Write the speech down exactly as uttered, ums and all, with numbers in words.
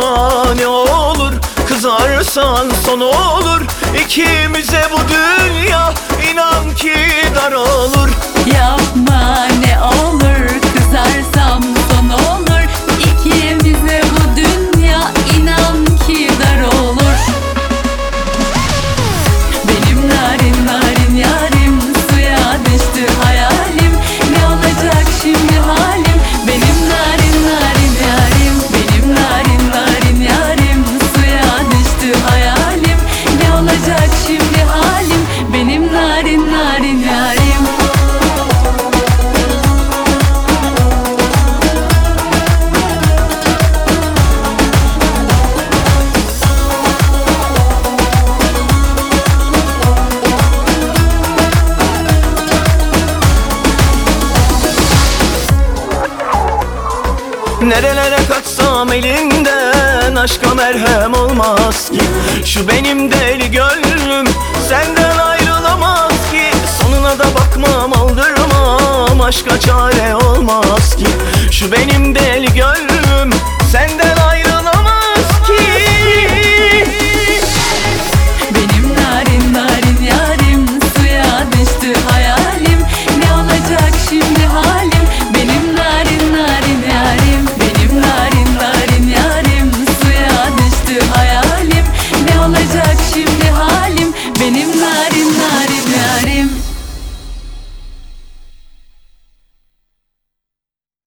yapma ne olur, kızarsan sonu olur. İkimize bu dünya inan ki dar olur. Yapma ne olur, kızarsam son olur. İkimize bu dünya inan ki dar olur. Benim narin narin yarim, suya düştü hayalim. Ne olacak şimdi halim? Benim narin narin yarim, benim narin narin yarim, suya düştü hayalim. Ne olacak şimdi halim? Benim narin narin yarim. Nerelere kaçsam elinden aşka merhem olmaz ki. Şu benim deli gönlüm senden ayrılamaz ki. Sonuna da bakmam aldırmam, aşka çare olmaz ki. Şu benim deli gönlüm